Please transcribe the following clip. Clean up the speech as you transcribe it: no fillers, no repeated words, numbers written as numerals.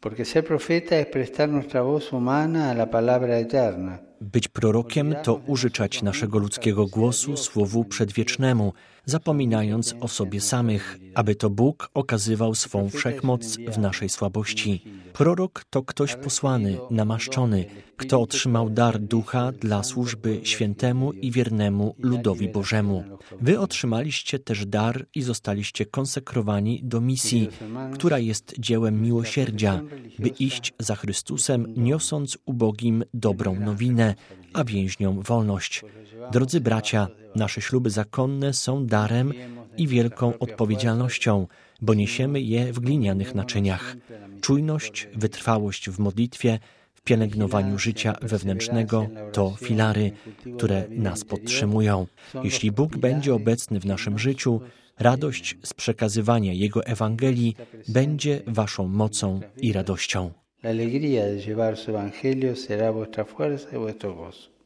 Porque ser profeta es prestar nuestra voz humana a la palabra eterna. Być prorokiem to użyczać naszego ludzkiego głosu słowu przedwiecznemu, zapominając o sobie samych, aby to Bóg okazywał swą wszechmoc w naszej słabości. Prorok to ktoś posłany, namaszczony, kto otrzymał dar ducha dla służby świętemu i wiernemu ludowi Bożemu. Wy otrzymaliście też dar i zostaliście konsekrowani do misji, która jest dziełem miłosierdzia, by iść za Chrystusem, niosąc ubogim dobrą nowinę, a więźniom wolność. Drodzy bracia, nasze śluby zakonne są darem i wielką odpowiedzialnością, bo niesiemy je w glinianych naczyniach. Czujność, wytrwałość w modlitwie, w pielęgnowaniu życia wewnętrznego to filary, które nas podtrzymują. Jeśli Bóg będzie obecny w naszym życiu, radość z przekazywania Jego Ewangelii będzie waszą mocą i radością. La alegría de llevar su evangelio será vuestra fuerza y vuestro gozo.